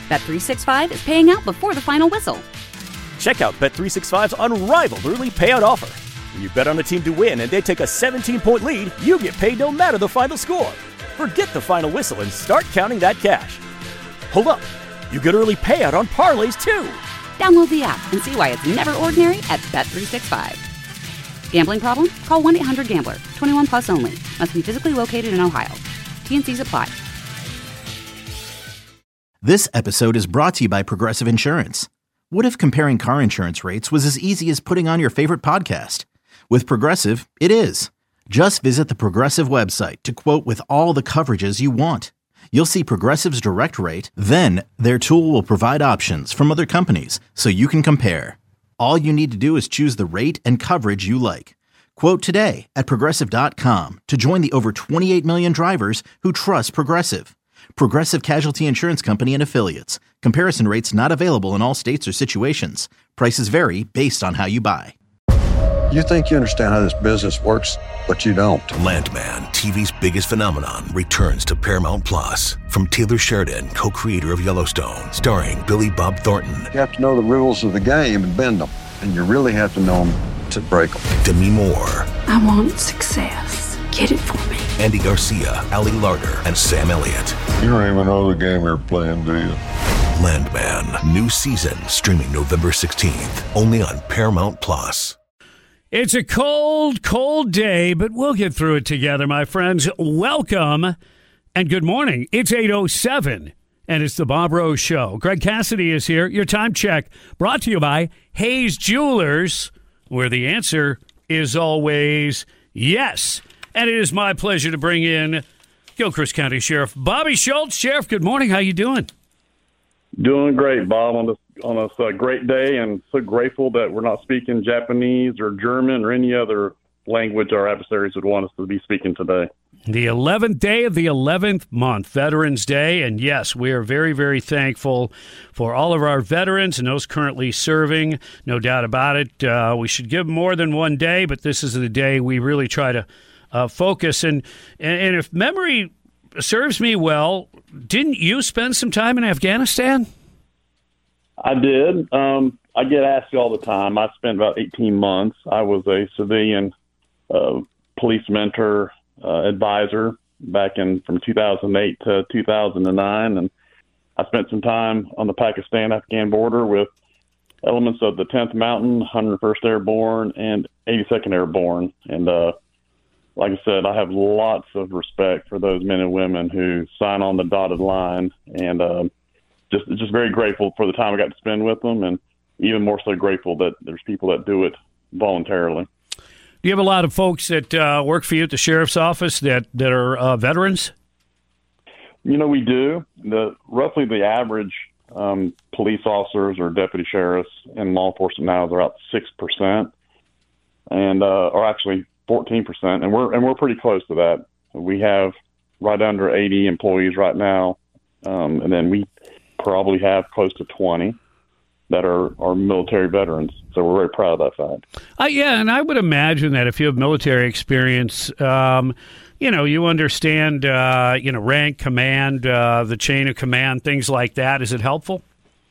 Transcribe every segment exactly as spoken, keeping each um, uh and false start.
Bet three sixty-five is paying out before the final whistle. Check out Bet three sixty-five's unrivaled early payout offer. When you bet on a team to win and they take a seventeen-point lead, you get paid no matter the final score. Forget the final whistle and start counting that cash. Hold up. You get early payout on parlays, too. Download the app and see why it's never ordinary at Bet three sixty-five. Gambling problem? Call one eight hundred gambler. twenty-one plus only. Must be physically located in Ohio. T and C's apply. This episode is brought to you by Progressive Insurance. What if comparing car insurance rates was as easy as putting on your favorite podcast? With Progressive, it is. Just visit the Progressive website to quote with all the coverages you want. You'll see Progressive's direct rate, then their tool will provide options from other companies so you can compare. All you need to do is choose the rate and coverage you like. Quote today at Progressive dot com to join the over twenty-eight million drivers who trust Progressive. Progressive Casualty Insurance Company and Affiliates. Comparison rates not available in all states or situations. Prices vary based on how you buy. You think you understand how this business works, but you don't. Landman, T V's biggest phenomenon, returns to Paramount Plus. From Taylor Sheridan, co-creator of Yellowstone, starring Billy Bob Thornton. You have to know the rules of the game and bend them. And you really have to know them to break them. Demi Moore. I want success. Get it for me. Andy Garcia, Ali Larter, and Sam Elliott. You don't even know the game you're playing, do you? Landman, new season, streaming November sixteenth, only on Paramount Plus. It's a cold, cold day, but we'll get through it together, my friends. Welcome and good morning. It's eight oh seven, and it's the Bob Rose Show. Greg Cassidy is here. Your time check brought to you by Hayes Jewelers, where the answer is always yes. And it is my pleasure to bring in Gilchrist County Sheriff Bobby Schultz. Sheriff, good morning. How you doing? Doing great, Bob, on this on this uh, great day, and so grateful that we're not speaking Japanese or German or any other language our adversaries would want us to be speaking today. The eleventh day of the eleventh month, Veterans Day, and yes, we are very, very thankful for all of our veterans and those currently serving, no doubt about it. Uh, we should give more than one day, but this is the day we really try to uh, focus. And, and, and if memory serves me well, didn't you spend some time in Afghanistan? I did. Um, I get asked all the time. I spent about eighteen months. I was a civilian uh, police mentor, uh, advisor back in from two thousand eight to two thousand nine. And I spent some time on the Pakistan-Afghan border with elements of the tenth Mountain, one hundred first Airborne, and eighty-second Airborne. And uh, like I said, I have lots of respect for those men and women who sign on the dotted line, and uh, just just very grateful for the time I got to spend with them, and even more so grateful that there's people that do it voluntarily. Do you have a lot of folks that uh, work for you at the sheriff's office that, that are uh, veterans? You know, we do. The roughly the average um, police officers or deputy sheriffs in law enforcement now is about six percent, and uh, or actually fourteen percent, and we're and we're pretty close to that. We have right under eighty employees right now, um, and then we probably have close to twenty that are, are military veterans. So we're very proud of that fact. Uh, yeah, and I would imagine that if you have military experience, um, you know, you understand, uh, you know, rank, command, uh, the chain of command, things like that. Is it helpful?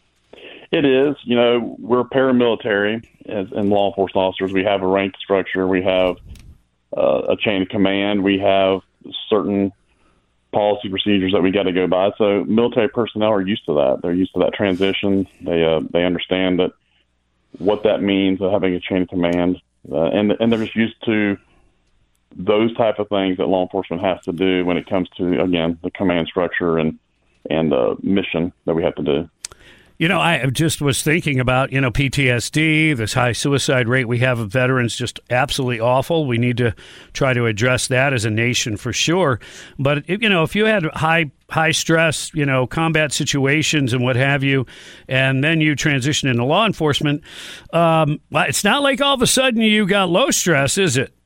It is. You know, we're paramilitary as in law enforcement officers. We have a rank structure. We have uh, a chain of command. We have certain policy procedures that we got to go by. So military personnel are used to that. They're used to that transition. They uh, they understand that what that means of having a chain of command, uh, and and they're just used to those type of things that law enforcement has to do when it comes to, again, the command structure and and uh, mission that we have to do. You know, I just was thinking about, you know, P T S D, this high suicide rate we have of veterans, just absolutely awful. We need to try to address that as a nation for sure. But, you know, if you had high high stress, you know, combat situations and what have you, and then you transition into law enforcement, um, it's not like all of a sudden you got low stress, is it?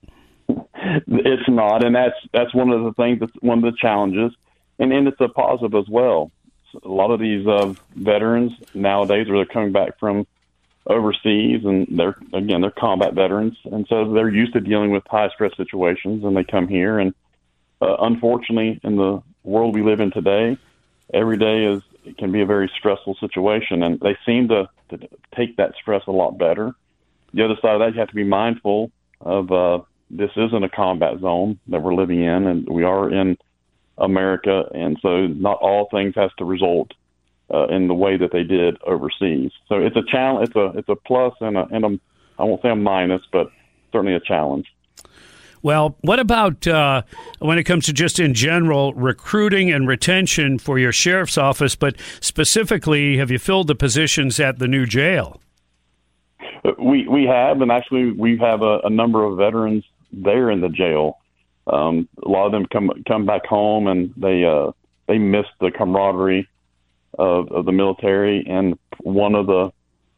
It's not, and that's that's one of the things, that's one of the challenges, and, and it's a positive as well. A lot of these uh, veterans nowadays are coming back from overseas, and they're again they're combat veterans, and so they're used to dealing with high stress situations, and they come here. And uh, unfortunately, in the world we live in today, every day is it can be a very stressful situation, and they seem to, to take that stress a lot better. The other side of that, you have to be mindful of uh, this isn't a combat zone that we're living in, and we are in America, and so not all things has to result uh, in the way that they did overseas. So it's a challenge. It's a it's a plus and a, and a I won't say a minus, but certainly a challenge. Well, what about uh, when it comes to just in general recruiting and retention for your sheriff's office, but specifically, have you filled the positions at the new jail? We we have, and actually we have a, a number of veterans there in the jail. Um, a lot of them come come back home, and they uh, they miss the camaraderie of, of the military. And one of the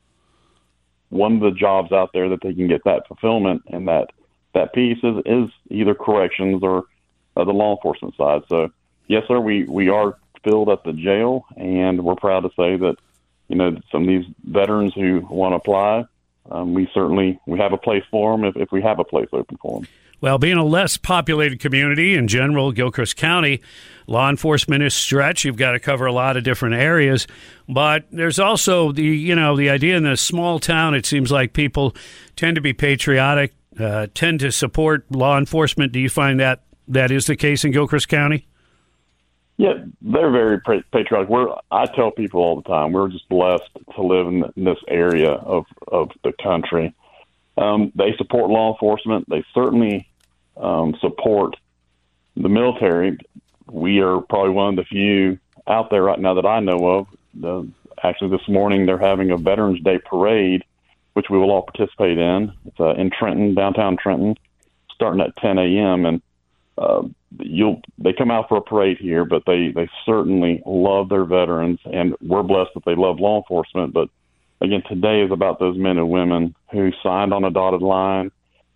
one of the jobs out there that they can get that fulfillment and that that piece is, is either corrections or uh, the law enforcement side. So yes, sir, we we are filled at the jail, and we're proud to say that you know some of these veterans who want to apply. Um, we certainly we have a place for them if, if we have a place open for them. Well, being a less populated community in general, Gilchrist County, law enforcement is stretched. You've got to cover a lot of different areas, but there's also the you know the idea in a small town. It seems like people tend to be patriotic, uh, tend to support law enforcement. Do you find that that is the case in Gilchrist County? Yeah, they're very patriotic. We're, I tell people all the time, we're just blessed to live in, in this area of, of the country. Um, they support law enforcement. They certainly um, support the military. We are probably one of the few out there right now that I know of. The, actually, this morning they're having a Veterans Day parade, which we will all participate in. It's uh, in Trenton, downtown Trenton, starting at ten a.m., and Uh, you'll they come out for a parade here, but they, they certainly love their veterans, and we're blessed that they love law enforcement. But again, today is about those men and women who signed on a dotted line,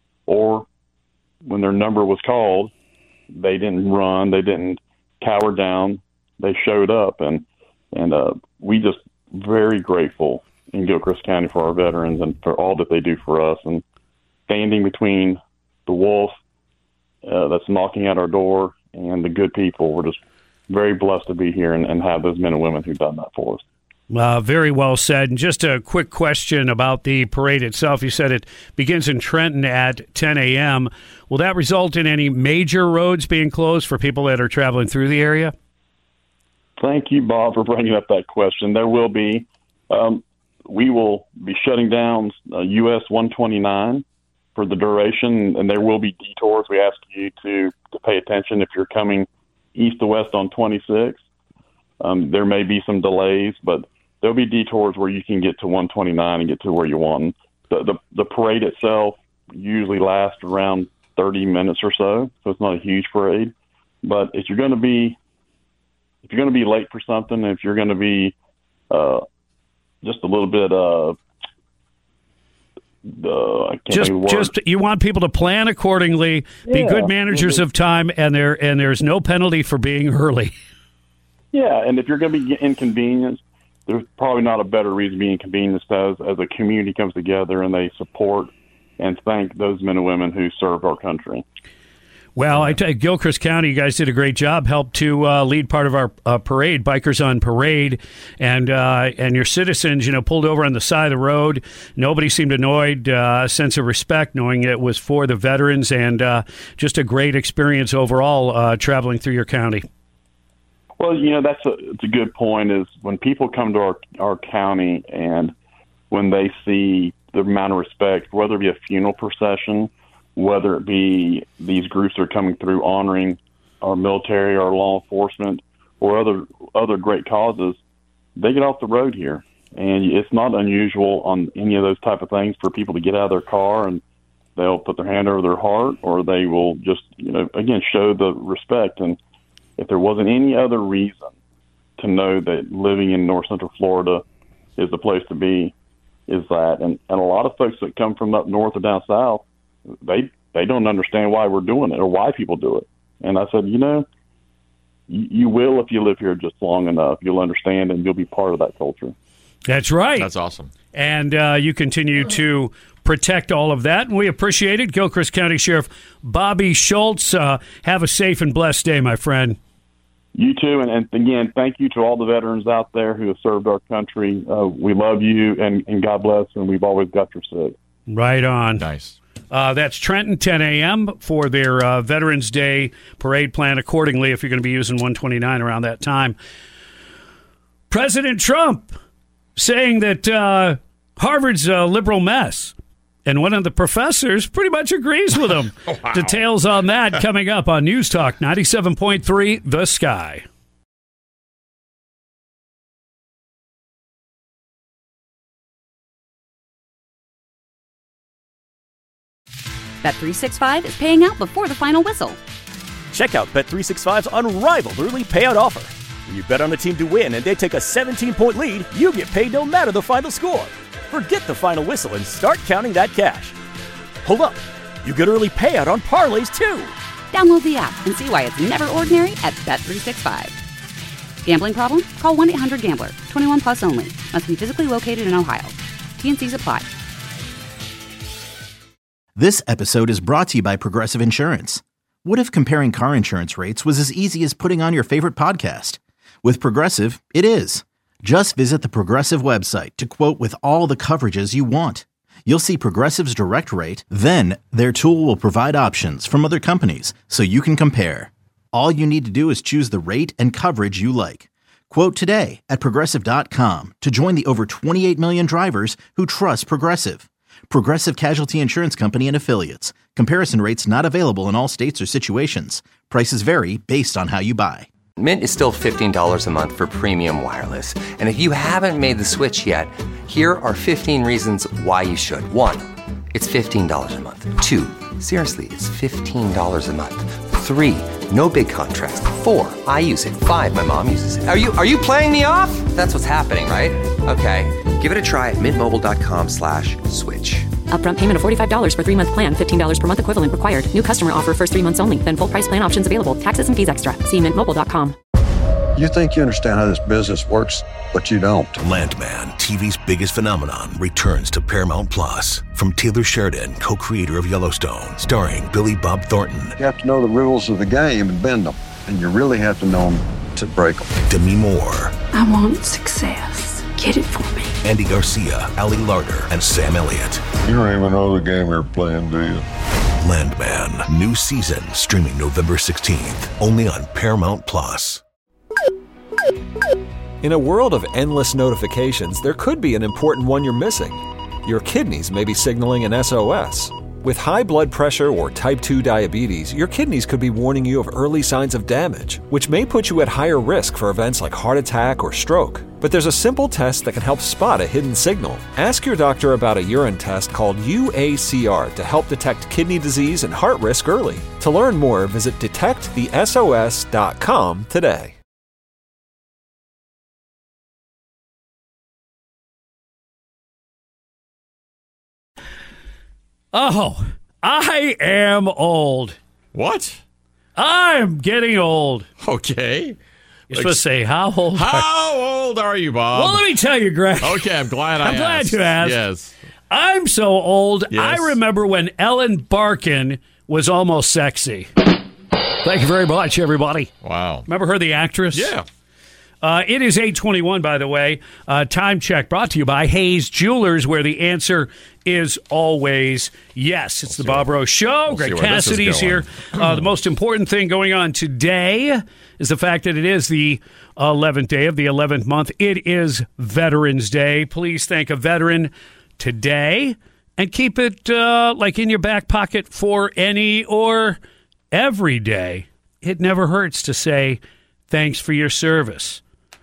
or when their number was called, they didn't run, they didn't cower down, they showed up, and and uh, we just very grateful in Gilchrist County for our veterans and for all that they do for us, and standing between the wolf Uh, that's knocking at our door and the good people. We're just very blessed to be here and, and have those men and women who've done that for us. Uh, very well said. And just a quick question about the parade itself. You said it begins in Trenton at ten a.m. Will that result in any major roads being closed for people that are traveling through the area? Thank you, Bob, for bringing up that question. There will be. Um, we will be shutting down uh, U S one twenty-nine for the duration, and there will be detours. We ask you to, to pay attention if you're coming east to west on twenty-six. Um, there may be some delays, but there'll be detours where you can get to one twenty-nine and get to where you want. The, the, the parade itself usually lasts around thirty minutes or so, so it's not a huge parade. But if you're going to be if you're going to be late for something, if you're going to be uh, just a little bit uh, Uh, I can't just, just you want people to plan accordingly, yeah, be good managers mm-hmm. of time, and there and there's no penalty for being early. Yeah, and if you're going to be inconvenienced, there's probably not a better reason to be inconvenienced as as a community comes together and they support and thank those men and women who serve our country. Well, I tell you, Gilchrist County, you guys did a great job. Helped to uh, lead part of our uh, parade, Bikers on Parade, and uh, and your citizens, you know, pulled over on the side of the road. Nobody seemed annoyed. Uh, a sense of respect, knowing it was for the veterans, and uh, just a great experience overall uh, traveling through your county. Well, you know, that's a it's a good point. Is when people come to our our county and when they see the amount of respect, whether it be a funeral procession, whether it be these groups that are coming through honoring our military, our law enforcement, or other other great causes, they get off the road here. And it's not unusual on any of those type of things for people to get out of their car and they'll put their hand over their heart, or they will just, you know, again, show the respect. And if there wasn't any other reason to know that living in North Central Florida is the place to be, is that. And, and a lot of folks that come from up north or down south, they they don't understand why we're doing it or why people do it. And I said, you know, you, you will if you live here just long enough. You'll understand and you'll be part of that culture. That's right. That's awesome. And uh, you continue to protect all of that, and we appreciate it. Gilchrist County Sheriff Bobby Schultz, uh, have a safe and blessed day, my friend. You too, and, and again, thank you to all the veterans out there who have served our country. Uh, we love you, and, and God bless, and we've always got your six. Right on. Nice. Uh, that's Trenton, ten a.m. for their uh, Veterans Day parade plan accordingly if you're going to be using one twenty-nine around that time. President Trump saying that uh, Harvard's a liberal mess. And one of the professors pretty much agrees with him. Wow. Details on that coming up on News Talk ninety-seven point three The Sky. Bet three sixty-five is paying out before the final whistle. Check out Bet three sixty-five's unrivaled early payout offer. When you bet on a team to win and they take a seventeen-point lead, you get paid no matter the final score. Forget the final whistle and start counting that cash. Hold up. You get early payout on parlays, too. Download the app and see why it's never ordinary at Bet three sixty-five. Gambling problem? Call one eight hundred gambler. twenty-one plus only. Must be physically located in Ohio. T N Cs apply. This episode is brought to you by Progressive Insurance. What if comparing car insurance rates was as easy as putting on your favorite podcast? With Progressive, it is. Just visit the Progressive website to quote with all the coverages you want. You'll see Progressive's direct rate, then their tool will provide options from other companies so you can compare. All you need to do is choose the rate and coverage you like. Quote today at Progressive dot com to join the over twenty-eight million drivers who trust Progressive. Progressive Casualty Insurance Company and Affiliates. Comparison rates not available in all states or situations. Prices vary based on how you buy. Mint is still fifteen dollars a month for premium wireless. And if you haven't made the switch yet, here are fifteen reasons why you should. One, it's fifteen dollars a month. Two, seriously, it's fifteen dollars a month. Three, no big contrast. Four, I use it. Five, my mom uses it. Are you are you playing me off? That's what's happening, right? Okay, give it a try at mintmobile.com slash switch. Upfront payment of forty-five dollars for three-month plan, fifteen dollars per month equivalent required. New customer offer first three months only. Then full price plan options available. Taxes and fees extra. See mint mobile dot com. You think you understand how this business works, but you don't. Landman, T V's biggest phenomenon, returns to Paramount Plus. From Taylor Sheridan, co-creator of Yellowstone, starring Billy Bob Thornton. You have to know the rules of the game and bend them. And you really have to know them to break them. Demi Moore. I want success. Get it for me. Andy Garcia, Ali Larter, and Sam Elliott. You don't even know the game you're playing, do you? Landman, new season, streaming November sixteenth, only on Paramount Plus. In a world of endless notifications, there could be an important one you're missing. Your kidneys may be signaling an S O S. With high blood pressure or type two diabetes, your kidneys could be warning you of early signs of damage, which may put you at higher risk for events like heart attack or stroke. But there's a simple test that can help spot a hidden signal. Ask your doctor about a urine test called U A C R to help detect kidney disease and heart risk early. To learn more, visit detect the S O S dot com today. Oh, I am old. What? I'm getting old. Okay. You're like, supposed to say, how old How are old are you, Bob? Well, let me tell you, Greg. Okay, I'm glad I I'm glad asked. you asked. Yes. I'm so old, yes. I remember when Ellen Barkin was almost sexy. Thank you very much, everybody. Wow. Remember her, the actress? Yeah. Uh, it is eight twenty-one, by the way. Uh, time check brought to you by Hayes Jewelers, where the answer is always yes. It's we'll the Bob Rose Show. We'll Greg Cassidy's here. Uh, the most important thing going on today is the fact that it is the eleventh day of the eleventh month. It is Veterans Day. Please thank a veteran today and keep it uh, like in your back pocket for any or every day. It never hurts to say thanks for your service,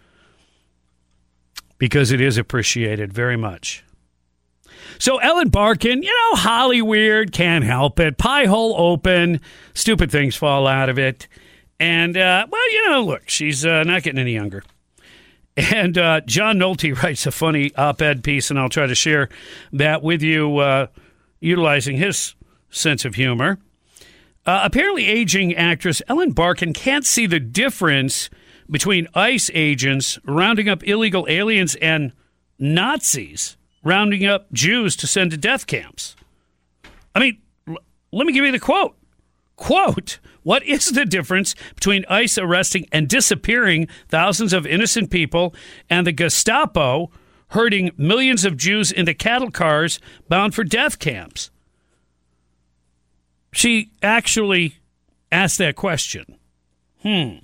because it is appreciated very much. So Ellen Barkin, you know, Holly weird, can't help it. Pie hole open, stupid things fall out of it. And, uh, well, you know, look, she's uh, not getting any younger. And uh, John Nolte writes a funny op-ed piece, and I'll try to share that with you, uh, utilizing his sense of humor. Uh, apparently, aging actress Ellen Barkin can't see the difference between ICE agents rounding up illegal aliens and Nazis rounding up Jews to send to death camps. I mean, l- let me give you the quote. Quote, what is the difference between ICE arresting and disappearing thousands of innocent people and the Gestapo herding millions of Jews into cattle cars bound for death camps? She actually asked that question. Hmm.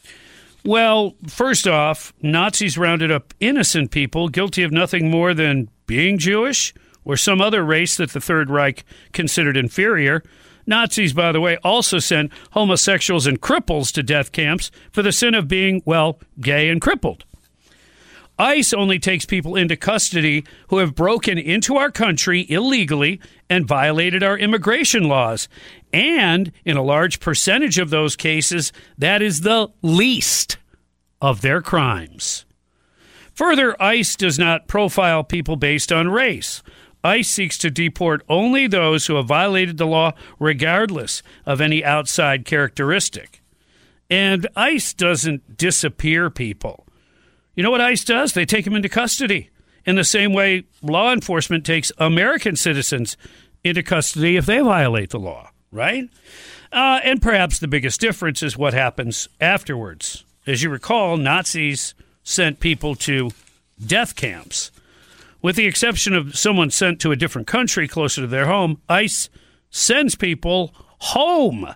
Well, first off, Nazis rounded up innocent people guilty of nothing more than being Jewish or some other race that the Third Reich considered inferior. Nazis, by the way, also sent homosexuals and cripples to death camps for the sin of being, well, gay and crippled. ICE only takes people into custody who have broken into our country illegally and violated our immigration laws. And in a large percentage of those cases, that is the least of their crimes. Further, ICE does not profile people based on race. ICE seeks to deport only those who have violated the law regardless of any outside characteristic. And ICE doesn't disappear people. You know what ICE does? They take them into custody in the same way law enforcement takes American citizens into custody if they violate the law, right? Uh, and perhaps the biggest difference is what happens afterwards. As you recall, Nazis sent people to death camps. With the exception of someone sent to a different country closer to their home, ICE sends people home.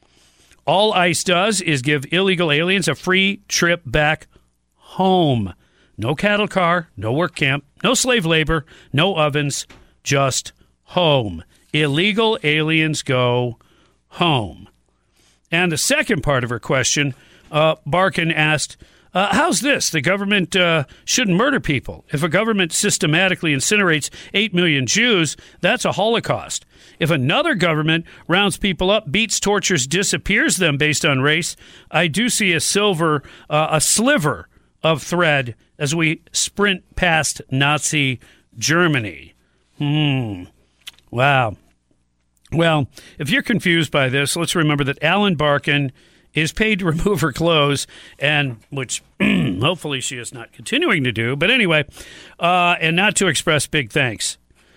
All ICE does is give illegal aliens a free trip back home. No cattle car, no work camp, no slave labor, no ovens, just home. Illegal aliens go home. And the second part of her question, uh, Barkin asked, Uh, how's this? The government uh, shouldn't murder people. If a government systematically incinerates eight million Jews, that's a Holocaust. If another government rounds people up, beats, tortures, disappears them based on race, I do see a silver, uh, a sliver of thread as we sprint past Nazi Germany. Hmm. Wow. Well, if you're confused by this, let's remember that Alan Barkin is paid to remove her clothes, and which hopefully she is not continuing to do. But anyway, uh, and not to express big thanks.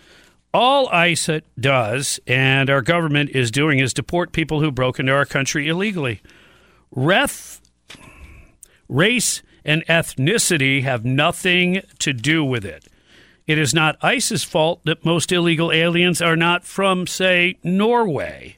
All ICE does, and our government is doing, is deport people who broke into our country illegally. Reth, race and ethnicity have nothing to do with it. It is not ICE's fault that most illegal aliens are not from, say, Norway.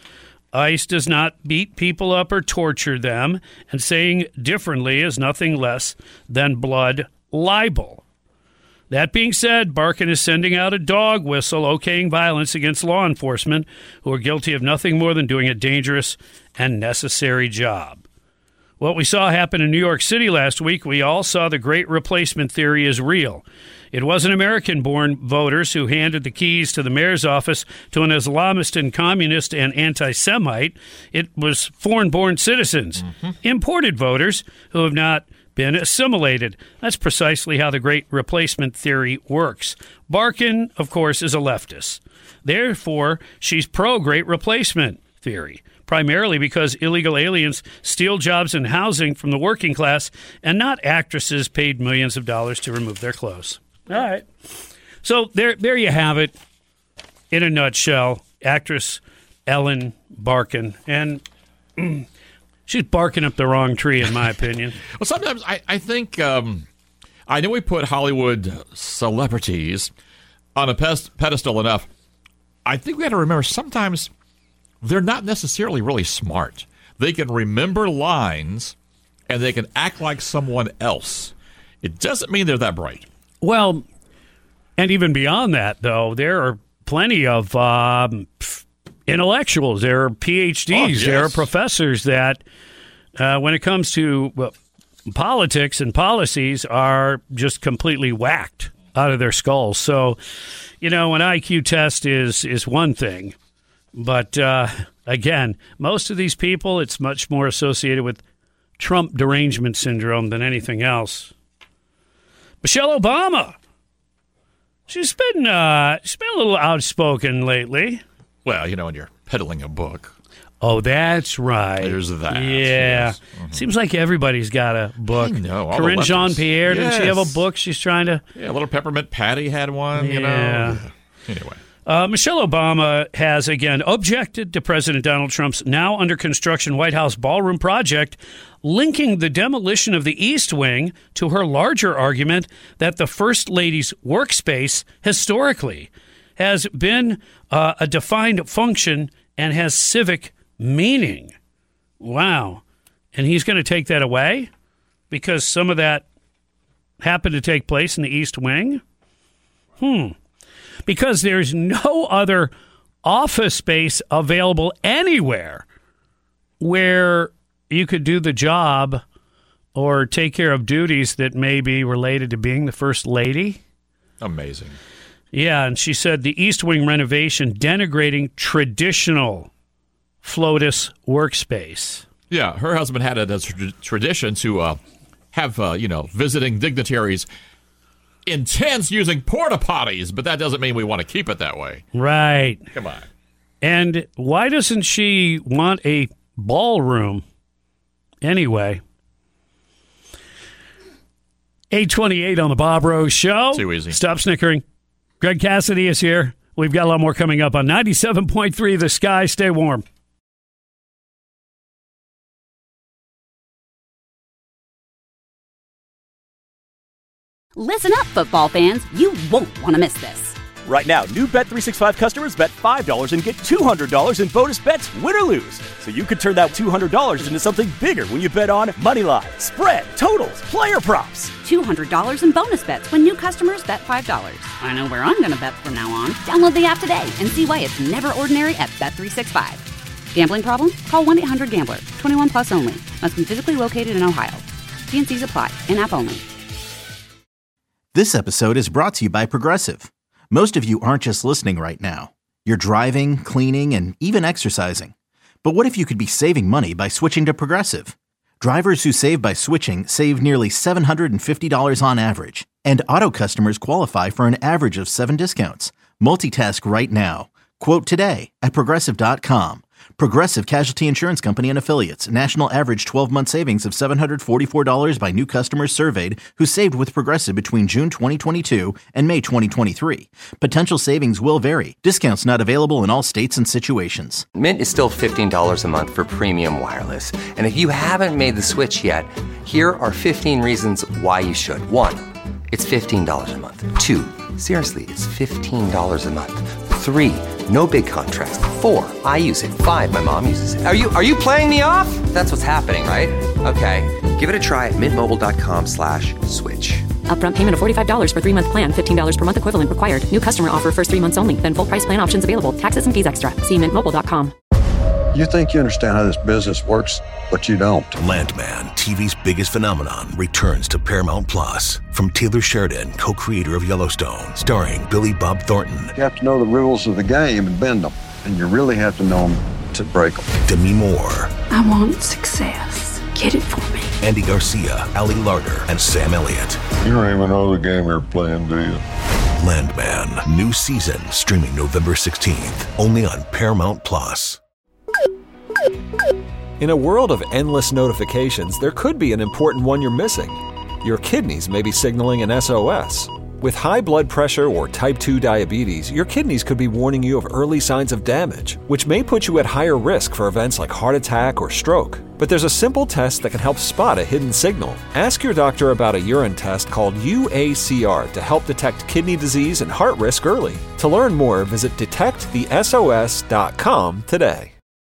ICE does not beat people up or torture them, and saying differently is nothing less than blood libel. That being said, Barkin is sending out a dog whistle okaying violence against law enforcement who are guilty of nothing more than doing a dangerous and necessary job. What we saw happen in New York City last week, we all saw the great replacement theory is real. It wasn't American-born voters who handed the keys to the mayor's office to an Islamist and communist and anti-Semite. It was foreign-born citizens, mm-hmm. imported voters who have not been assimilated. That's precisely how the great replacement theory works. Barkin, of course, is a leftist. Therefore, she's pro-great replacement theory, primarily because illegal aliens steal jobs and housing from the working class and not actresses paid millions of dollars to remove their clothes. All right. So there there you have it in a nutshell. Actress Ellen Barkin. And mm, she's barking up the wrong tree, in my opinion. Well, sometimes I, I think, um, I know we put Hollywood celebrities on a pedestal enough. I think we got to remember sometimes they're not necessarily really smart. They can remember lines and they can act like someone else. It doesn't mean they're that bright. Well, and even beyond that, though, there are plenty of um, intellectuals. There are P H Ds. Oh, yes. There are professors that, uh, when it comes to well, politics and policies, are just completely whacked out of their skulls. So, you know, an I Q test is is one thing. But, uh, again, most of these people, it's much more associated with Trump derangement syndrome than anything else. Michelle Obama. She's been, uh, she's been a little outspoken lately. Well, you know, when you're peddling a book. Oh, that's right. There's that. Yeah. Yes. Mm-hmm. Seems like everybody's got a book. I know. Corinne Jean-Pierre, yes. didn't she have a book she's trying to... Yeah, Little Peppermint Patty had one, yeah. you know. Anyway. Uh, Michelle Obama has again objected to President Donald Trump's now under construction White House ballroom project, linking the demolition of the East Wing to her larger argument that the First Lady's workspace historically has been uh, a defined function and has civic meaning. Wow. And he's going to take that away because some of that happened to take place in the East Wing? Hmm. Because there's no other office space available anywhere where you could do the job or take care of duties that may be related to being the First Lady. Amazing. Yeah, and she said the East Wing renovation denigrating traditional FLOTUS workspace. Yeah, her husband had it as a tradition to uh, have, uh, you know, visiting dignitaries in tents using porta potties, but that doesn't mean we want to keep it that way. Right. Come on. And why doesn't she want a ballroom anyway? eight twenty-eight on the Bob Rose Show. Too easy. Stop snickering. Greg Cassidy is here. We've got a lot more coming up on ninety-seven point three The Sky. Stay warm. Listen up, football fans. You won't want to miss this. Right now, new Bet three sixty-five customers bet five dollars and get two hundred dollars in bonus bets, win or lose. So you could turn that two hundred dollars into something bigger when you bet on money line, spread, totals, player props. two hundred dollars in bonus bets when new customers bet five dollars. I know where I'm going to bet from now on. Download the app today and see why it's never ordinary at Bet three sixty-five. Gambling problem? Call one eight hundred gambler. twenty-one plus only. Must be physically located in Ohio. T N Cs apply. In-app only. This episode is brought to you by Progressive. Most of you aren't just listening right now. You're driving, cleaning, and even exercising. But what if you could be saving money by switching to Progressive? Drivers who save by switching save nearly seven hundred fifty dollars on average. And auto customers qualify for an average of seven discounts. Multitask right now. Quote today at Progressive dot com. Progressive Casualty Insurance Company and Affiliates. National average twelve-month savings of seven hundred forty-four dollars by new customers surveyed who saved with Progressive between June twenty twenty-two and May twenty twenty-three. Potential savings will vary. Discounts not available in all states and situations. Mint is still fifteen dollars a month for premium wireless. And if you haven't made the switch yet, here are fifteen reasons why you should. One, it's fifteen dollars a month. Two, seriously, it's fifteen dollars a month. Three, no big contrast. Four, I use it. Five, my mom uses it. Are you are you playing me off? That's what's happening, right? Okay, give it a try at mintmobile.com slash switch. Upfront payment of forty-five dollars for three-month plan, fifteen dollars per month equivalent required. New customer offer first three months only. Then full price plan options available. Taxes and fees extra. See mint mobile dot com. You think you understand how this business works, but you don't. Landman, T V's biggest phenomenon, returns to Paramount Plus. From Taylor Sheridan, co-creator of Yellowstone, starring Billy Bob Thornton. You have to know the rules of the game and bend them, and you really have to know them to break them. Demi Moore. I want success. Get it for me. Andy Garcia, Ali Larter, and Sam Elliott. You don't even know the game you're playing, do you? Landman, new season, streaming November sixteenth, only on Paramount Plus. In a world of endless notifications, there could be an important one you're missing. Your kidneys may be signaling an S O S. With high blood pressure or type two diabetes, your kidneys could be warning you of early signs of damage, which may put you at higher risk for events like heart attack or stroke. But there's a simple test that can help spot a hidden signal. Ask your doctor about a urine test called U A C R to help detect kidney disease and heart risk early. To learn more, visit detect the S O S dot com today.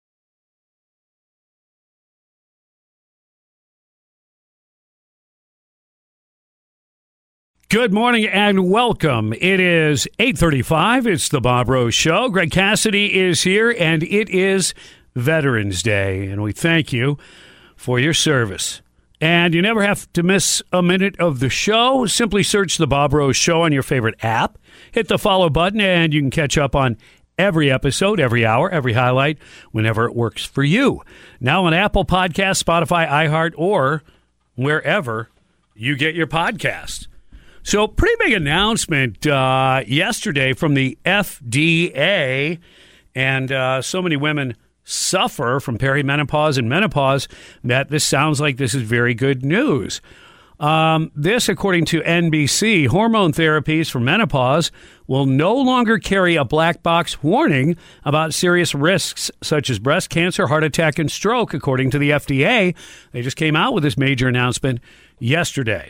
Good morning and welcome. It is eight thirty-five. It's the Bob Rose Show. Greg Cassidy is here, and it is Veterans Day, and we thank you for your service. And you never have to miss a minute of the show. Simply search the Bob Rose Show on your favorite app. Hit the follow button, and you can catch up on every episode, every hour, every highlight, whenever it works for you. Now on Apple Podcasts, Spotify, iHeart, or wherever you get your podcast. So pretty big announcement uh, yesterday from the F D A, and uh, so many women suffer from perimenopause and menopause that this sounds like this is very good news. Um, this, according to N B C, hormone therapies for menopause will no longer carry a black box warning about serious risks such as breast cancer, heart attack, and stroke, according to the F D A. They just came out with this major announcement yesterday.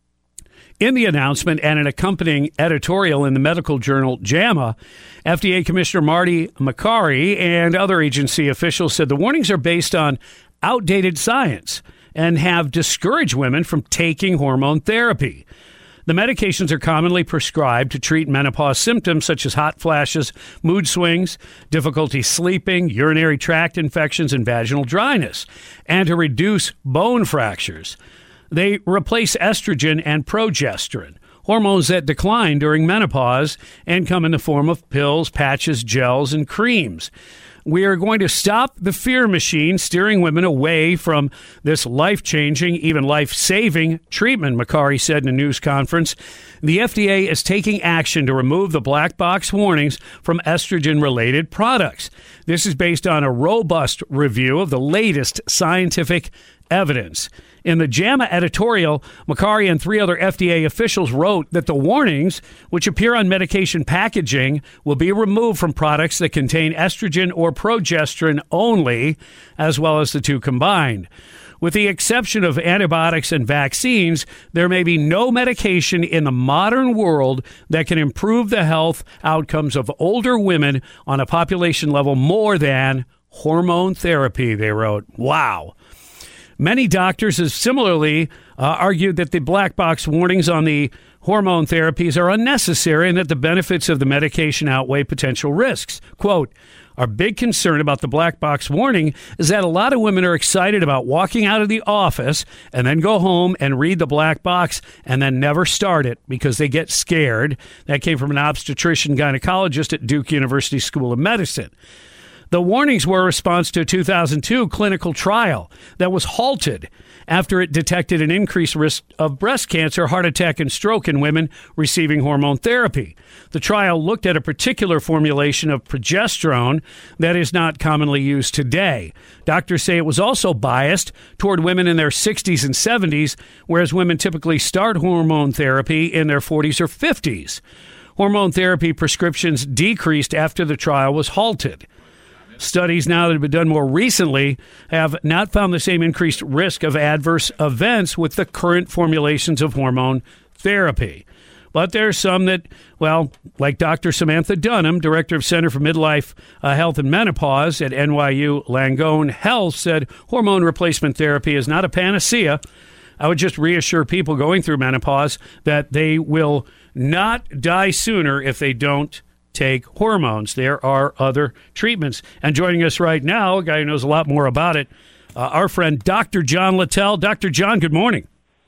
In the announcement and an accompanying editorial in the medical journal JAMA, F D A Commissioner Marty Makary and other agency officials said the warnings are based on outdated science and have discouraged women from taking hormone therapy. The medications are commonly prescribed to treat menopause symptoms such as hot flashes, mood swings, difficulty sleeping, urinary tract infections, and vaginal dryness, and to reduce bone fractures. They replace estrogen and progesterone, hormones that decline during menopause and come in the form of pills, patches, gels, and creams. We are going to stop the fear machine steering women away from this life-changing, even life-saving treatment, Makary said in a news conference. The F D A is taking action to remove the black box warnings from estrogen-related products. This is based on a robust review of the latest scientific evidence. In the JAMA editorial, Makary and three other F D A officials wrote that the warnings, which appear on medication packaging, will be removed from products that contain estrogen or progesterone only, as well as the two combined. With the exception of antibiotics and vaccines, there may be no medication in the modern world that can improve the health outcomes of older women on a population level more than hormone therapy, they wrote. Wow. Many doctors have similarly uh, argued that the black box warnings on the hormone therapies are unnecessary and that the benefits of the medication outweigh potential risks. Quote, our big concern about the black box warning is that a lot of women are excited about walking out of the office and then go home and read the black box and then never start it because they get scared. That came from an obstetrician gynecologist at Duke University School of Medicine. The warnings were a response to a two thousand two clinical trial that was halted after it detected an increased risk of breast cancer, heart attack, and stroke in women receiving hormone therapy. The trial looked at a particular formulation of progesterone that is not commonly used today. Doctors say it was also biased toward women in their sixties and seventies, whereas women typically start hormone therapy in their forties or fifties. Hormone therapy prescriptions decreased after the trial was halted. Studies now that have been done more recently have not found the same increased risk of adverse events with the current formulations of hormone therapy. But there are some that, well, like Doctor Samantha Dunham, director of Center for Midlife uh, Health and Menopause at N Y U Langone Health, said hormone replacement therapy is not a panacea. I would just reassure people going through menopause that they will not die sooner if they don't take hormones. There are other treatments. And joining us right now, a guy who knows a lot more about it, uh, our friend Doctor John Littell. Doctor John, good morning.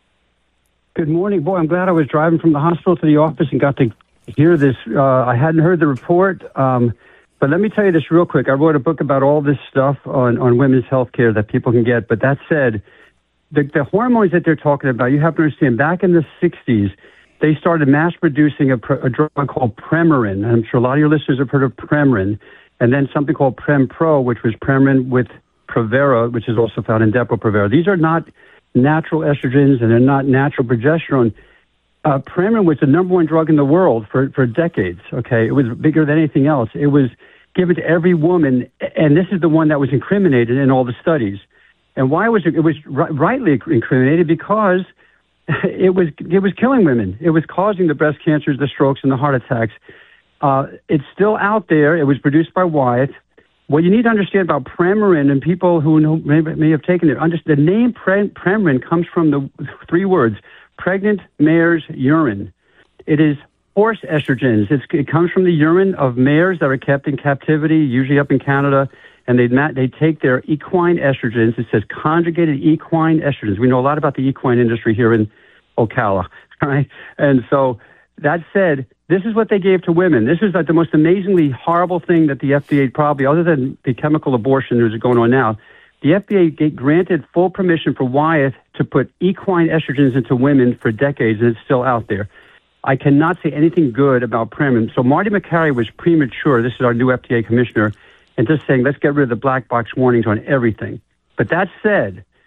Good morning. Boy, I'm glad I was driving from the hospital to the office and got to hear this. Uh, I hadn't heard the report, um, but let me tell you this real quick. I wrote a book about all this stuff on, on women's health care that people can get. But that said, the, the hormones that they're talking about, you have to understand, back in the sixties, they started mass producing a, a drug called Premarin. I'm sure a lot of your listeners have heard of Premarin. And then something called Prempro, which was Premarin with Provera, which is also found in Depo-Provera. These are not natural estrogens and they're not natural progesterone. Uh, Premarin was the number one drug in the world for, for decades, okay? It was bigger than anything else. It was given to every woman, and this is the one that was incriminated in all the studies. And why was it? It was ri- rightly incriminated because It was it was killing women. It was causing the breast cancers, the strokes, and the heart attacks. Uh, it's still out there. It was produced by Wyeth. What you need to understand about Premarin, and people who know, may, may have taken it, understand, the name Pre- Premarin comes from the three words, pregnant mare's urine. It is horse estrogens. It's, it comes from the urine of mares that are kept in captivity, usually up in Canada, and they they take their equine estrogens. It says conjugated equine estrogens. We know a lot about the equine industry here in Ocala, right? And so that said, this is what they gave to women. This is like the most amazingly horrible thing that the F D A probably, other than the chemical abortion that is going on now, the F D A granted full permission for Wyeth to put equine estrogens into women for decades, and it's still out there. I cannot say anything good about Premarin. So Marty Makary was premature. This is our new F D A commissioner. And just saying, let's get rid of the black box warnings on everything. But that said,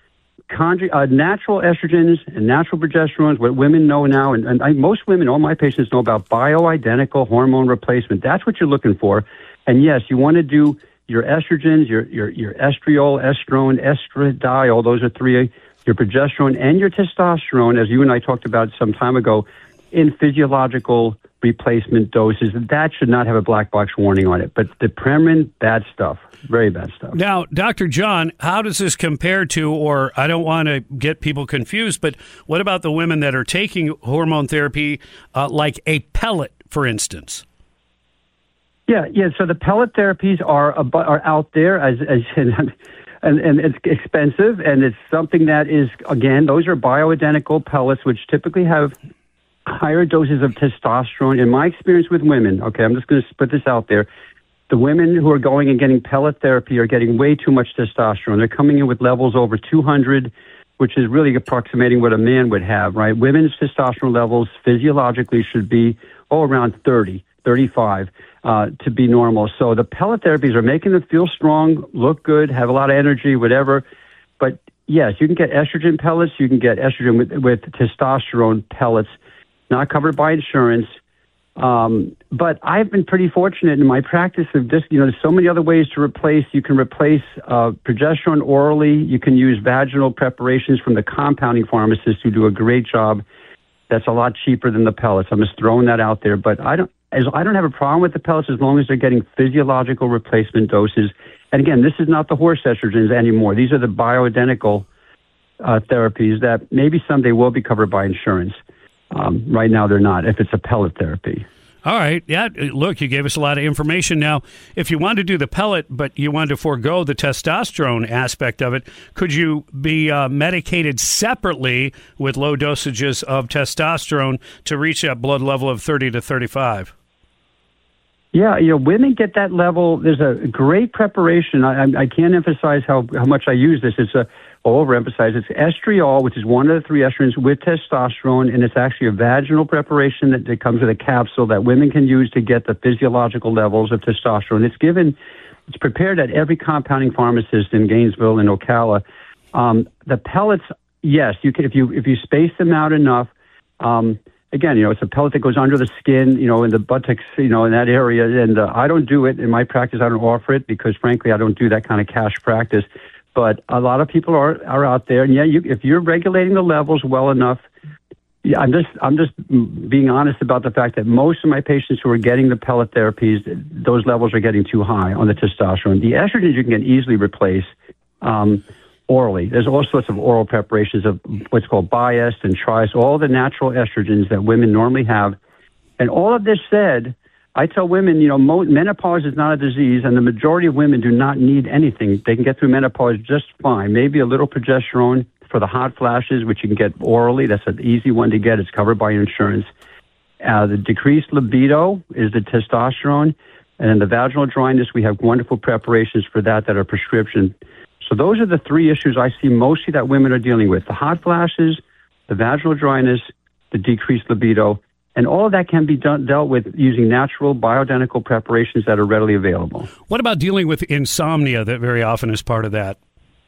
conju- uh, natural estrogens and natural progesterones, what women know now, and, and I, most women, all my patients know about bioidentical hormone replacement. That's what you're looking for. And yes, you want to do your estrogens, your your your estriol, estrone, estradiol. Those are three. Your progesterone and your testosterone, as you and I talked about some time ago, in physiological replacement doses. That should not have a black box warning on it. But the Premarin, bad stuff. Very bad stuff. Now, Doctor John, how does this compare to, or I don't want to get people confused, but what about the women that are taking hormone therapy uh, like a pellet, for instance? Yeah, yeah. So the pellet therapies are are out there as as and, and it's expensive, and it's something that is, again, those are bioidentical pellets, which typically have higher doses of testosterone. In my experience with women, okay, I'm just going to put this out there. The women who are going and getting pellet therapy are getting way too much testosterone. They're coming in with levels over two hundred, which is really approximating what a man would have, right? Women's testosterone levels physiologically should be, oh, around thirty, thirty-five uh, to be normal. So the pellet therapies are making them feel strong, look good, have a lot of energy, whatever. But yes, you can get estrogen pellets. You can get estrogen with, with testosterone pellets, not covered by insurance. Um, but I've been pretty fortunate in my practice of just, you know, there's so many other ways to replace. You can replace uh, progesterone orally. You can use vaginal preparations from the compounding pharmacists who do a great job. That's a lot cheaper than the pellets. I'm just throwing that out there. But I don't, as, I don't have a problem with the pellets as long as they're getting physiological replacement doses. And again, this is not the horse estrogens anymore. These are the bioidentical uh, therapies that maybe someday will be covered by insurance. Um, right now, they're not, if it's a pellet therapy. All right. Yeah, look, you gave us a lot of information. Now, if you wanted to do the pellet, but you wanted to forego the testosterone aspect of it, could you be uh, medicated separately with low dosages of testosterone to reach that blood level of thirty to thirty-five? Yeah, you know, women get that level. There's a great preparation. I, I, I can't emphasize how, how much I use this. It's a I'll overemphasize. It's estriol, which is one of the three estrogens with testosterone, and it's actually a vaginal preparation that, that comes with a capsule that women can use to get the physiological levels of testosterone. It's given, it's prepared at every compounding pharmacist in Gainesville and Ocala. Um, the pellets, yes, you can if you if you space them out enough. Um, Again, you know, it's a pellet that goes under the skin, you know, in the buttocks, you know, in that area. And uh, I don't do it in my practice. I don't offer it because, frankly, I don't do that kind of cash practice. But a lot of people are are out there, and yeah, you, if you're regulating the levels well enough, yeah, I'm just I'm just being honest about the fact that most of my patients who are getting the pellet therapies, those levels are getting too high on the testosterone. The estrogens you can easily replace um, orally. There's all sorts of oral preparations of what's called Biest and Tris, all the natural estrogens that women normally have. And all of this said, I tell women, you know, mo- menopause is not a disease, and the majority of women do not need anything. They can get through menopause just fine. Maybe a little progesterone for the hot flashes, which you can get orally. That's an easy one to get. It's covered by insurance. Uh, the decreased libido is the testosterone. And in the vaginal dryness, we have wonderful preparations for that that are prescription. So those are the three issues I see mostly that women are dealing with: the hot flashes, the vaginal dryness, the decreased libido. And all of that can be done, dealt with using natural bioidentical preparations that are readily available. What about dealing with insomnia that very often is part of that?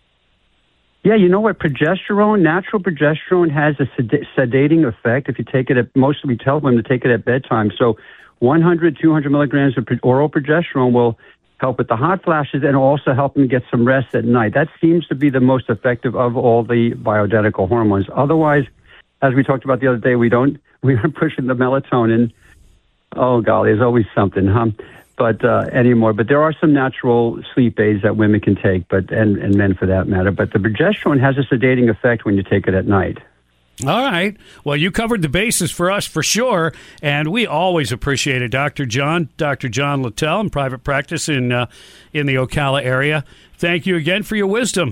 Yeah, you know what? Progesterone, natural progesterone has a sed- sedating effect. If you take it at, mostly we tell women to take it at bedtime. So one hundred, two hundred milligrams of oral progesterone will help with the hot flashes and also help them get some rest at night. That seems to be the most effective of all the bioidentical hormones. Otherwise, as we talked about the other day, we don't, we aren't pushing the melatonin. Oh, golly, there's always something, huh? But uh, anymore. But there are some natural sleep aids that women can take, but and, and men for that matter. But the progesterone has a sedating effect when you take it at night. All right. Well, you covered the bases for us for sure, and we always appreciate it, Doctor John, Doctor John Littell, in private practice in uh, in the Ocala area. Thank you again for your wisdom.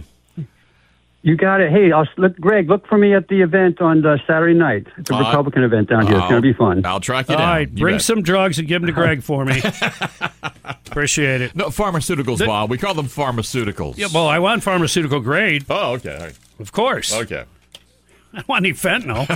You got it. Hey, I'll, look, Greg, look for me at the event on uh, Saturday night. It's a uh, Republican event down here. It's going to be fun. I'll track you All down. All right, you bring bet. some drugs and give them to Greg for me. Appreciate it. No, pharmaceuticals, the, Bob. We call them pharmaceuticals. Yeah, well, I want pharmaceutical grade. Oh, okay. All right. Of course. Okay. I want any fentanyl.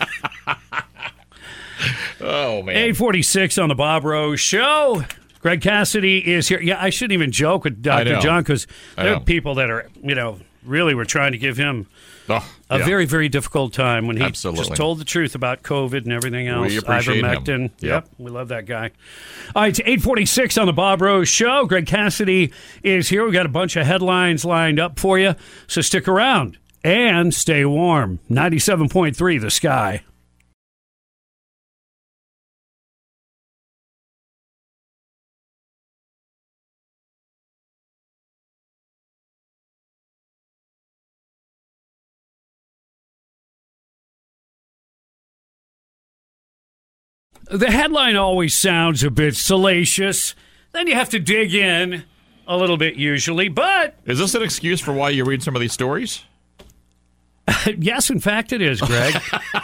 Oh, man. eight forty-six on the Bob Rose Show. Greg Cassidy is here. Yeah, I shouldn't even joke with Doctor John because there are people that are, you know, really were trying to give him oh, a yeah. very, very difficult time when he Absolutely. just told the truth about COVID and everything else. We appreciate Ivermectin. him. Yep. Yep. We love that guy. All right, it's eight forty-six on the Bob Rose Show. Greg Cassidy is here. We've got a bunch of headlines lined up for you, so stick around and stay warm. ninety-seven point three The Sky. The headline always sounds a bit salacious. Then you have to dig in a little bit usually. But is this an excuse for why you read some of these stories? Yes, in fact it is, Greg.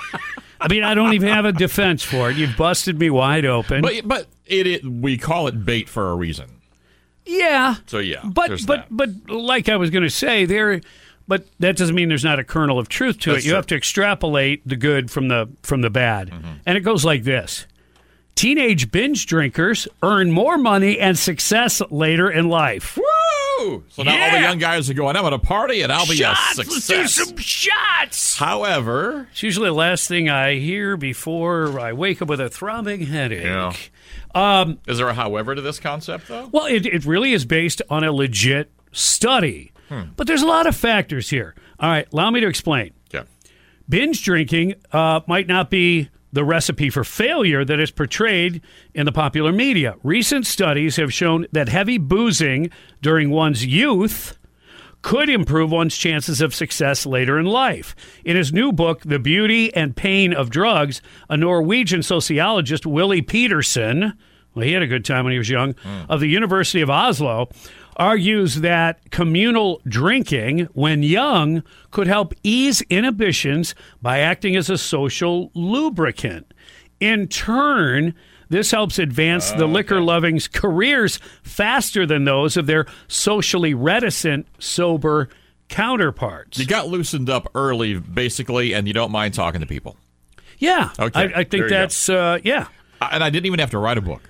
I mean, I don't even have a defense for it. You've busted me wide open. But but it, it we call it bait for a reason. Yeah. So yeah. But but that. but like I was going to say, there. But that doesn't mean there's not a kernel of truth to That's it. You true. have to extrapolate the good from the from the bad, Mm-hmm. and it goes like this. Teenage binge drinkers earn more money and success later in life. Woo! So now Yeah. all the young guys are going, I'm at a party and I'll be Shots! a Let's success. do some shots! However, it's usually the last thing I hear before I wake up with a throbbing headache. Yeah. Um, is there a however to this concept, though? well, it, it really is based on a legit study. Hmm. But there's a lot of factors here. All right, allow me to explain. Yeah. Binge drinking uh, might not be the recipe for failure that is portrayed in the popular media. Recent studies have shown that heavy boozing during one's youth could improve one's chances of success later in life. In his new book, The Beauty and Pain of Drugs, a Norwegian sociologist, Willy Peterson, well, he had a good time when he was young, Mm. of the University of Oslo, argues that communal drinking when young could help ease inhibitions by acting as a social lubricant. In turn, this helps advance the liquor-loving's careers faster than those of their socially reticent, sober counterparts. You got loosened up early, basically, and you don't mind talking to people. Yeah. Okay. I, I There think you that's, uh, yeah. And I didn't even have to write a book.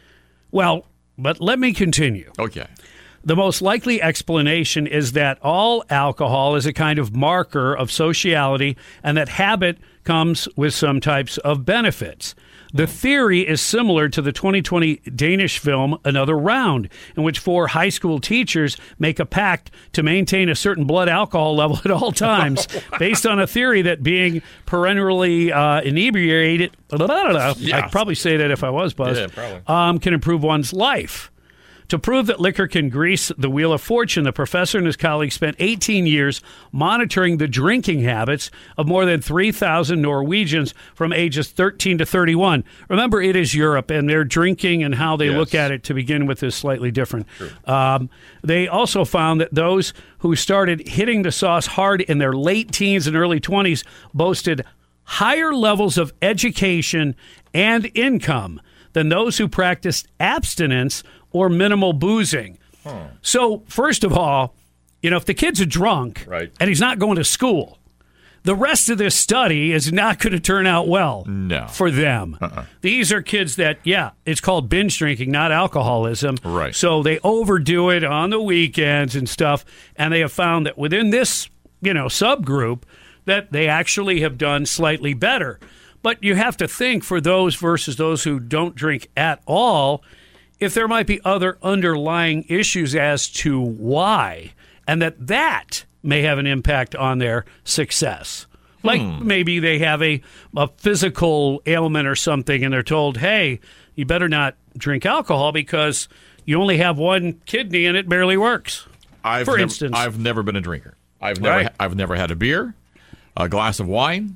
Well, but let me continue. Okay. The most likely explanation is that all alcohol is a kind of marker of sociality and that habit comes with some types of benefits. The theory is similar to the twenty twenty Danish film Another Round, in which four high school teachers make a pact to maintain a certain blood alcohol level at all times, based on a theory that being perennially uh, inebriated, Yeah. I'd probably say that if I was buzzed, Yeah, probably. um, can improve one's life. To prove that liquor can grease the wheel of fortune, the professor and his colleagues spent eighteen years monitoring the drinking habits of more than three thousand Norwegians from ages thirteen to thirty-one. Remember, it is Europe, and their drinking and how they Yes. look at it to begin with is slightly different. Um, they also found that those who started hitting the sauce hard in their late teens and early twenties boasted higher levels of education and income than those who practiced abstinence or minimal boozing. Huh. So, first of all, you know, if the kid's a drunk Right. and he's not going to school, the rest of this study is not going to turn out well No. for them. Uh-uh. These are kids that, yeah, it's called binge drinking, not alcoholism. Right. So they overdo it on the weekends and stuff, and they have found that within this, you know, subgroup that they actually have done slightly better. But you have to think for those versus those who don't drink at all, if there might be other underlying issues as to why, and that that may have an impact on their success. Like Hmm. maybe they have a, a physical ailment or something, and they're told, hey, you better not drink alcohol because you only have one kidney and it barely works. I've For never, instance. I've never been a drinker. I've never Right. I've never had a beer, a glass of wine.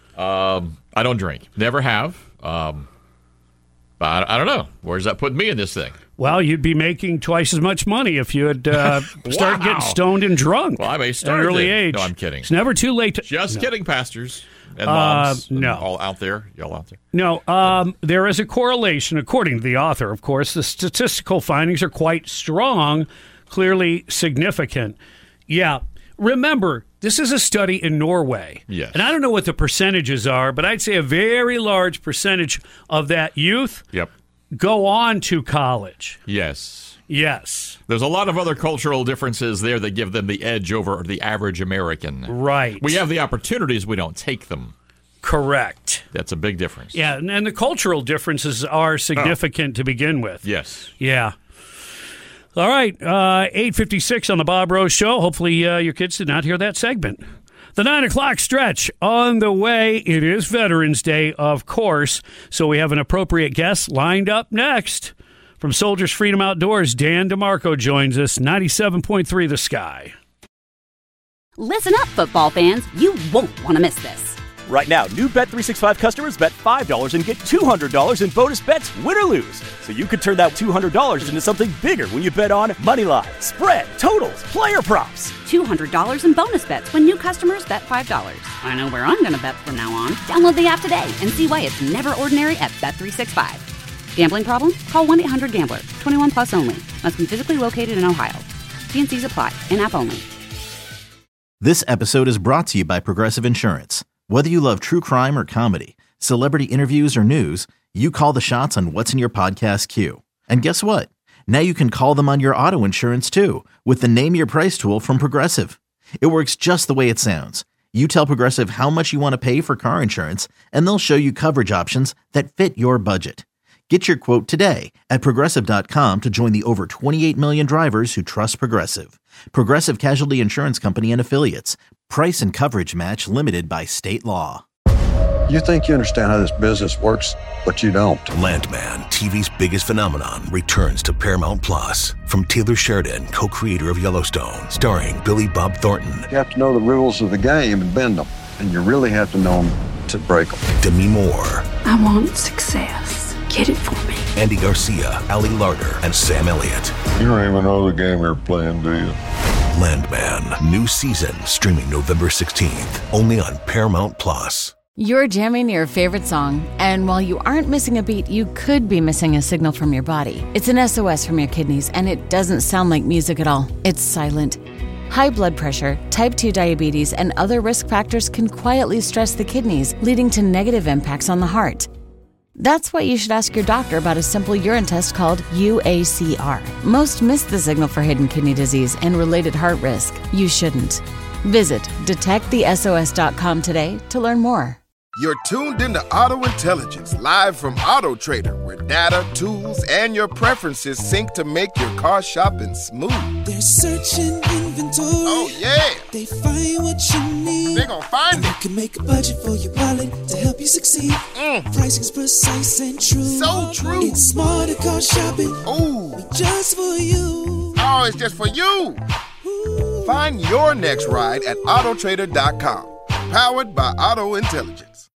Um, I don't drink. Never have. Um, but I, I don't know. Where's that putting me in this thing? Well, you'd be making twice as much money if you had uh, started Wow. getting stoned and drunk Well, I may at start an early then. age. No, I'm kidding. It's never too late to... Just No. kidding, pastors and Uh, moms. and no. all out there, y'all out there. No, um, there is a correlation, according to the author, of course. The statistical findings are quite strong, clearly significant. Yeah. Remember, this is a study in Norway. Yes. And I don't know what the percentages are, but I'd say a very large percentage of that youth Yep. go on to college. Yes. Yes. There's a lot of other cultural differences there that give them the edge over the average American. Right. We have the opportunities, we don't take them. Correct. That's a big difference. Yeah, and, and the cultural differences are significant oh. to begin with. Yes. Yeah. All right, uh, eight fifty-six on the Bob Rose Show. Hopefully uh, your kids did not hear that segment. The nine o'clock stretch on the way. It is Veterans Day, of course, so we have an appropriate guest lined up next. From Soldiers Freedom Outdoors, Dan DeMarco joins us, ninety-seven point three The Sky. Listen up, football fans. You won't want to miss this. Right now, new Bet three sixty-five customers bet five dollars and get two hundred dollars in bonus bets, win or lose. So you could turn that two hundred dollars into something bigger when you bet on money line, spread, totals, player props. two hundred dollars in bonus bets when new customers bet five dollars. I know where I'm going to bet from now on. Download the app today and see why it's never ordinary at Bet three sixty-five. Gambling problem? Call one eight hundred gambler. twenty-one plus only. Must be physically located in Ohio. T and C's apply. In-app only. This episode is brought to you by Progressive Insurance. Whether you love true crime or comedy, celebrity interviews or news, you call the shots on what's in your podcast queue. And guess what? Now you can call them on your auto insurance too with the Name Your Price tool from Progressive. It works just the way it sounds. You tell Progressive how much you want to pay for car insurance, and they'll show you coverage options that fit your budget. Get your quote today at Progressive dot com to join the over twenty-eight million drivers who trust Progressive. Progressive Casualty Insurance Company and Affiliates. Price and coverage match limited by state law. You think you understand how this business works, but you don't. Landman, T V's biggest phenomenon, returns to Paramount Plus. From Taylor Sheridan, co-creator of Yellowstone, starring Billy Bob Thornton. You have to know the rules of the game and bend them, and you really have to know them to break them. Demi Moore. I want success. Get it for me. Andy Garcia, Ali Larter, and Sam Elliott. You don't even know the game you're playing, do you? Landman, new season, streaming November sixteenth, only on Paramount Plus. You're jamming your favorite song, and while you aren't missing a beat, you could be missing a signal from your body. It's an S O S from your kidneys, and it doesn't sound like music at all. It's silent. High blood pressure, type two diabetes, and other risk factors can quietly stress the kidneys, leading to negative impacts on the heart. That's why you should ask your doctor about a simple urine test called U A C R. Most miss the signal for hidden kidney disease and related heart risk. You shouldn't. Visit detect the S O S dot com today to learn more. You're tuned into Auto Intelligence, live from Auto Trader, where data, tools, and your preferences sync to make your car shopping smooth. They're searching inventory. Oh, yeah. They find what you need. They're gonna find and it. You can make a budget for your wallet to help you succeed. Mm. Pricing's precise and true. So true. It's smarter car shopping. Ooh. Just for you. Oh, it's just for you. Ooh. Find your next ride at Auto Trader dot com. Powered by Auto Intelligence.